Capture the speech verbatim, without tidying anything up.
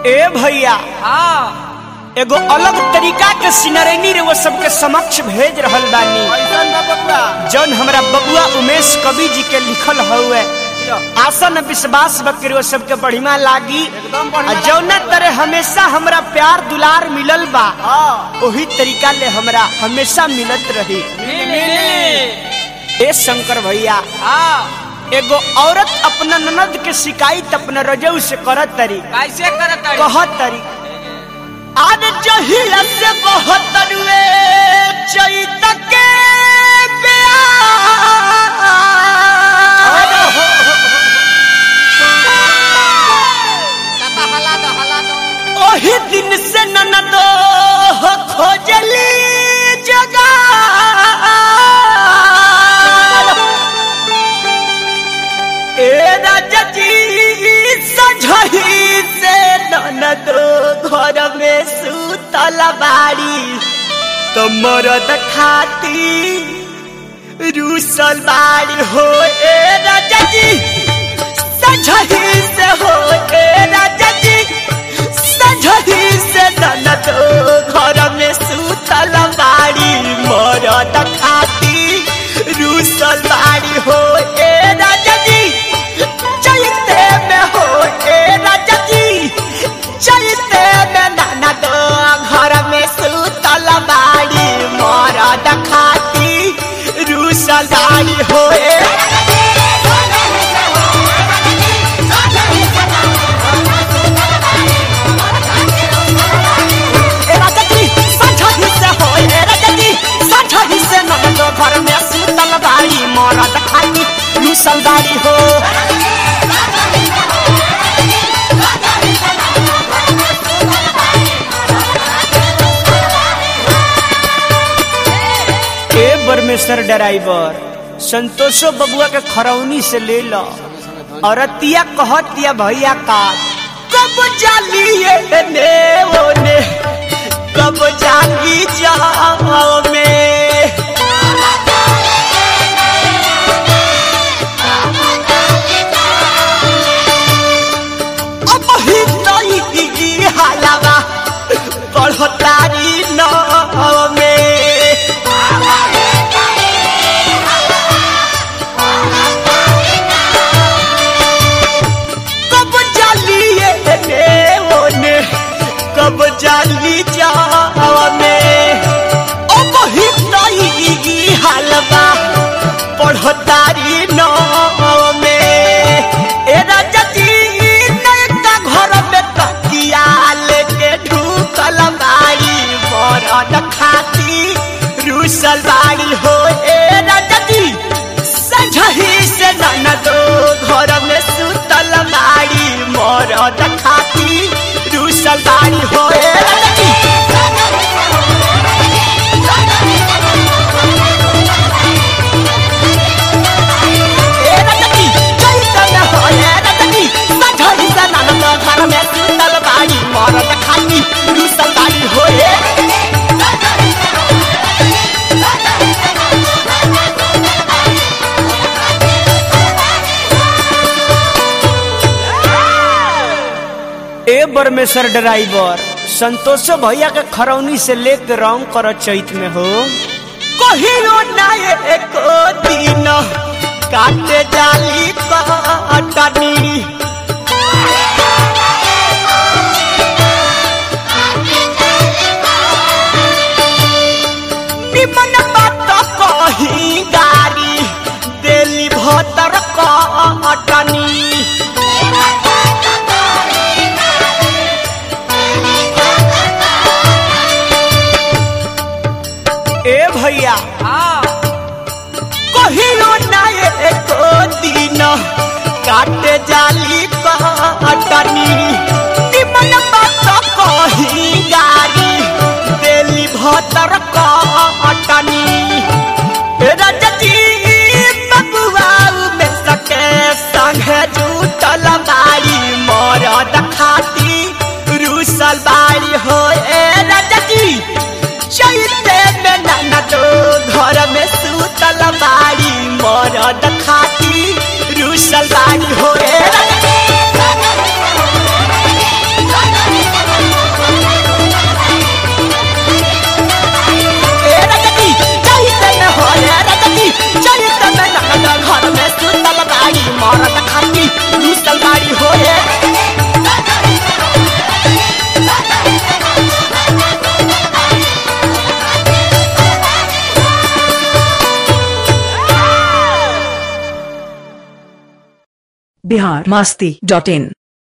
ए भैया हाँ एगो अलग तरीका के सिनरेनी रे वो सबके समक्ष भेज रहल बानी। जौन हमरा बबुआ उमेश कवि जी के लिखल हुए आशा न विश्वास बकरी वो सबके बढ़िया लागी। जौना तरह हमेशा हमरा प्यार दुलार मिलल बा वही तरीका ले हमरा हमेशा मिलत रही। ए शंकर भैया एगो औरत अपना ननद के शिकायत अपना रजऊ से करत तरी कैसे करत तारी? कहत तरी आज जहिया से बहुत तरुए चैत के ओही दिन से ननदो खोजली जगह ए राजा जी सजही से ननदो घर में सुतल बाड़ी तो मरद खाती रूसल बाड़ी हो। ए राजा जी सजही से हो ए राजा जी सजही से ननदो घर में सुतल बाड़ी मरद खाती रूसल बाड़ी हो। ए राजा जी चलते में हो ए राजा जी चलते में नाना दो घर में सुतल बाड़ी मरद खाती रूसल बाड़ी हो। ए राजा जी सजही से हो ए राजा जी सजही से नाना दो घर में सुतल बाड़ी मरद खाती रूसल बाड़ी हो। परमेश्वर ड्राइवर संतोषो बबुआ के खरौनी से ले लो और तिया कहतिया भैया का कब जालिए ने ओने कब जाली जाओ में अब ही नहीं हालावा बढ़तारी न में कब जाली जाओ में ओ वही नई हालवा पढ़तारी नौ में। ए राजा जी नयका घर में तकिया लेके ढूकल बाड़ी मरद खाती रूसल बाड़ी हो। ए राजा जी सजही से ननदो घर में सुतल बाड़ी मरद खाती रूसल बाड़ी हो। ए राजा जी ए राजा जी चैत में हो ए राजा जी सजही से ननदो घर में सुतल बाड़ी मरद खाती रूसल बाड़ी हो। ए ए परमेश्वर ड्राइवर संतोषो भैया के खरौनी से लेके रंग करो चैत में हो। कहियो ना एको दिन काटे जाली कटनी निमन बात कही गारी देली भतर कटनी ए भैया कहियो ना एको दिन काटे जाली कटनी निमन बात कही गारी देली भतर कटनी। राजा जी बबुआ में सके संगे जुटल बाड़ी मरद खाती रूसल बाड़ी हो। ए राजा जी चलते में नाना तो घर में सुतल बाड़ी मरद खाती रूसल बाड़ी हो। ए राजा जी बिहार मस्ती डॉट इन।